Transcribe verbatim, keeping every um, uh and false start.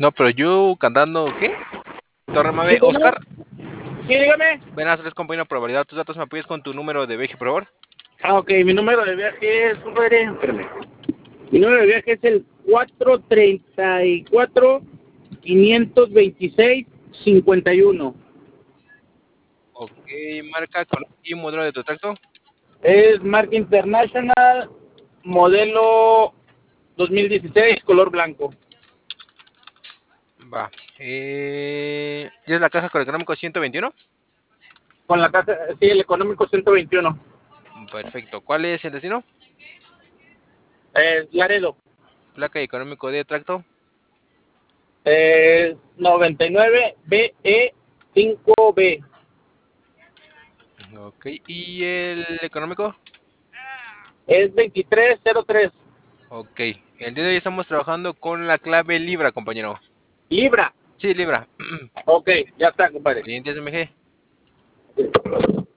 No, pero yo cantando, ¿qué? Torre Sí, Mave, bueno. Oscar. Sí, dígame. Buenas tardes, compañero, por validar tus datos. ¿Me apoyas con tu número de viaje, por favor? Ah, ok, mi número de viaje es, compadre, espérame. Mi número de viaje es el cuatro treinta y cuatro quinientos veintiséis cincuenta y uno. Ok, marca con y modelo de tu tracto. Es marca International, modelo dos mil dieciséis, color blanco. Va. Eh, ¿Ya es la caja con el económico ciento veintiuno? Con la casa, sí, el económico ciento veintiuno. Perfecto. ¿Cuál es el destino? Eh, Laredo. Placa y económico de tracto. Eh, noventa y nueve B E cinco B. Ok. ¿Y el económico? Es veintitrés cero tres. Ok. El día de hoy estamos trabajando con la clave Libra, compañero. Libra. Sí, Libra. Ok, ya está, compadre. Clientes M G.